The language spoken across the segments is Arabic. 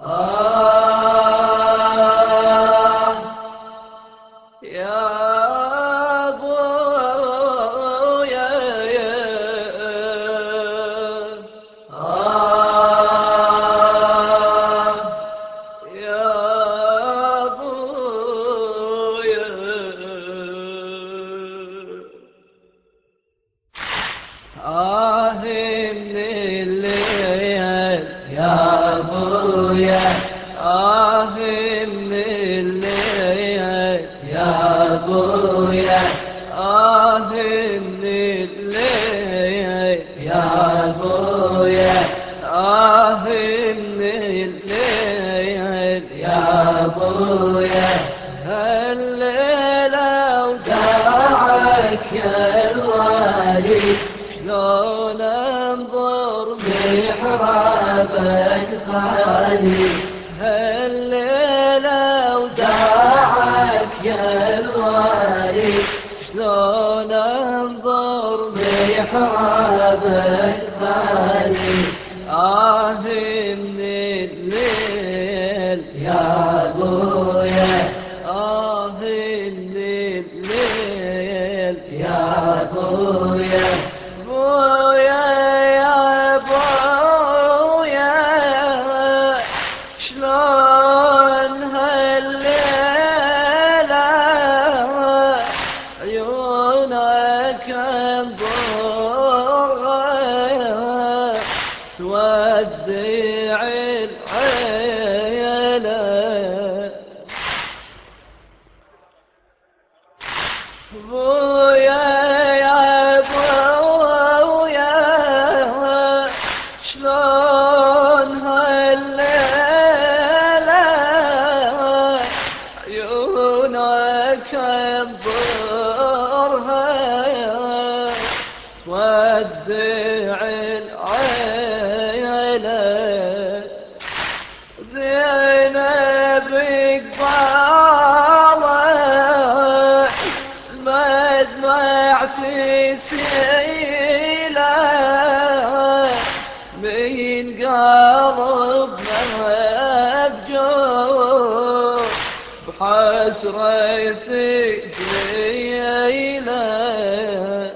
يا ابويا يا ابويا من الليل يا ابويا من الليل يا ابويا من الليل يا ابويا من الليل يا ابويا هالليلة وداعك يا الوالي شلون انظر محرابك خالي هالليلة وداعك يا الوالي شلون انظر محرابك خالي من الليل يا ابويا من الليل يا ابويا ابويا يا ابويا شلون هالليلة عيونك انظر تودع العيلة ابويا يا ابويا شلون هالليلة عيونك انظرها تودع العيلة زينب قبالك المدمع تسيله من قلب مهجور بحسرتي ليله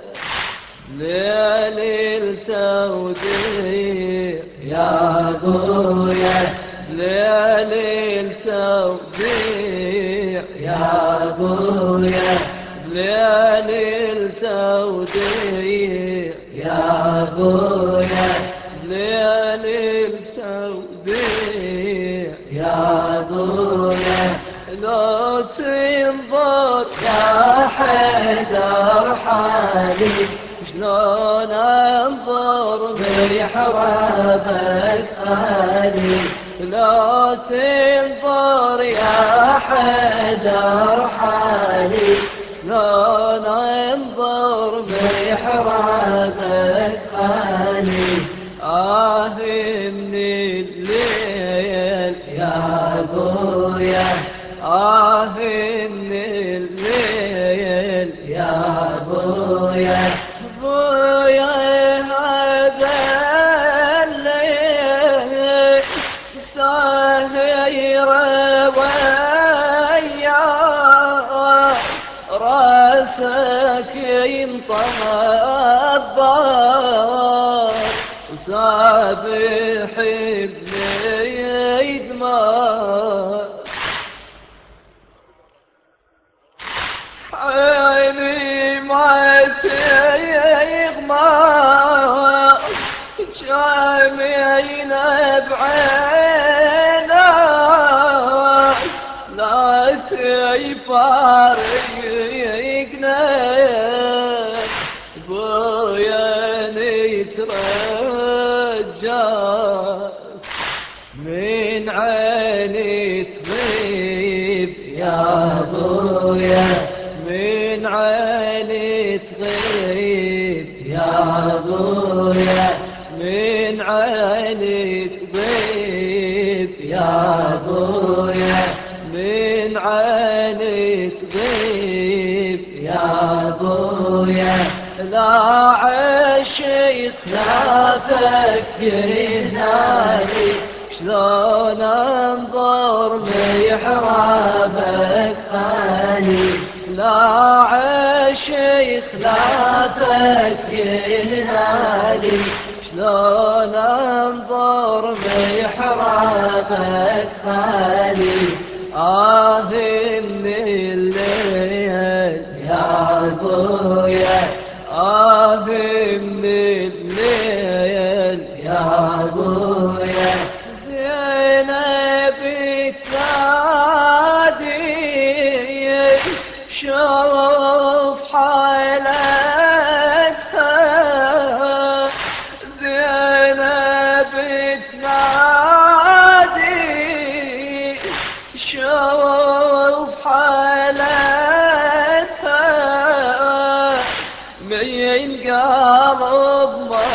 ليل التوديع يا ابويا ليل التوديع يا ابويا ليل التوديع يا ابويا ليل التوديع يا ابويا لو تنظر يا حيدر حالي شلون انظر بحرابك خالي لو تنظر يا حيدر حالي شلون انظر بحرابك خالي من الليل يا ابويا من الليل يا ابويا ابويا هذا الليل ساهر ويا راسك ينطبر وسابح بليد ما عيني ما تغمى شامين بعينه لا تفارقنا بويا نترجى من عيني تغيب يا ابويا من عيني تغيب يا ابويا من عيني تغيب يا ابويا من عيني تغيب يا ابويا لا عشق لا فكر هنالي شلون انظر محرابك خالي لا عشيخ لا ينادي شلون انظر محرابك خالي من الليل يا ابويا من الليل يا ابويا زينب تنادي شوف حالتها زينب تنادي شوف حالتها من قلب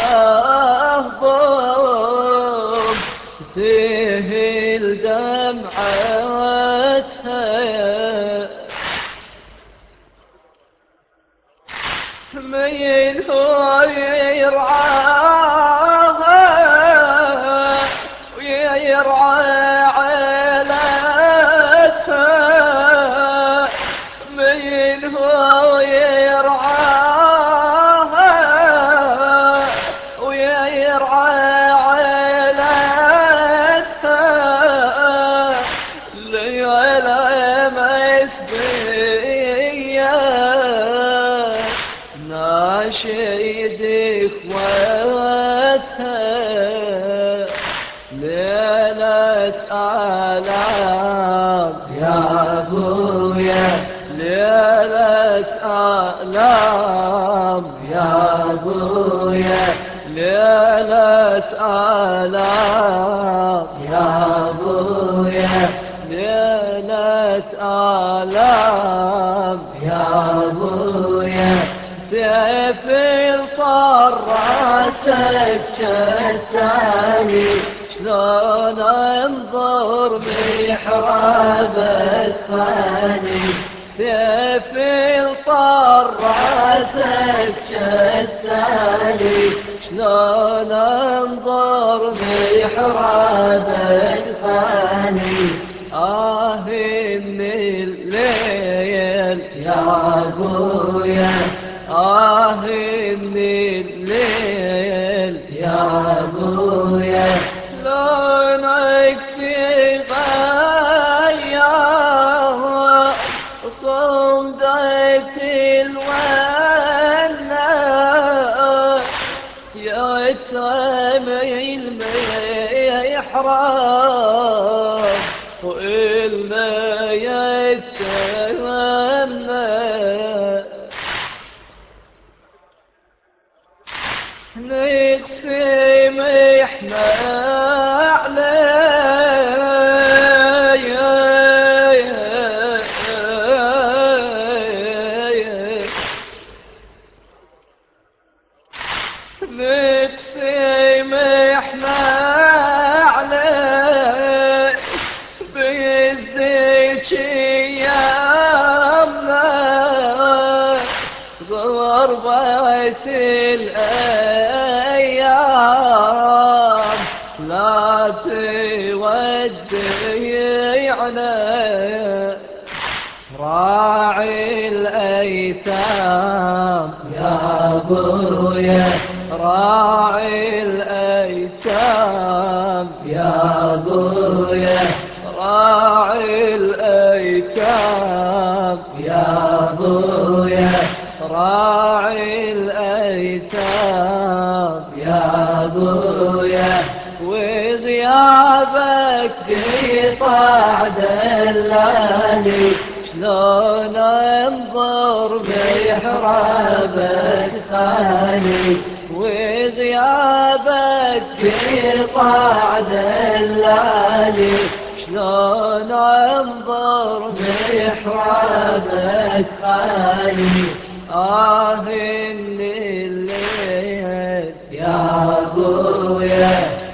مهضوم تهل دمعتها من هو يرعاها ويرعى عيلتها من هو يرعاها ويرعى عيلتها ليلة مسبية ناشد اخوتها ليلة آلام يا ابويا ليلة آلام يا ابويا ليلة آلام يا ابويا ليلة آلام يا ابويا سيف الطر راسك شتاني شلون انظر محرابك خاني سيف الطر راسك شتاني شلون انظر محرابك خاني من الليل يا ابويا من الليل يا ابويا لونك تغير صمدت الونة يترمي المحراب والما يتمنى نقسم احنا نقسم احنا عليه بالزيت ايامنا ضربة الايام لا توديعنا راعي الايتام يا ابويا راعي الايتام يا ابويا راعي الايتام يا ابويا راعي الايتام يا ابويا وغيابك قطع دلالي شلون انظر محرابك خالي وغيابك قطع دلالي شلون انظر محرابك خالي من الليل يا ابويا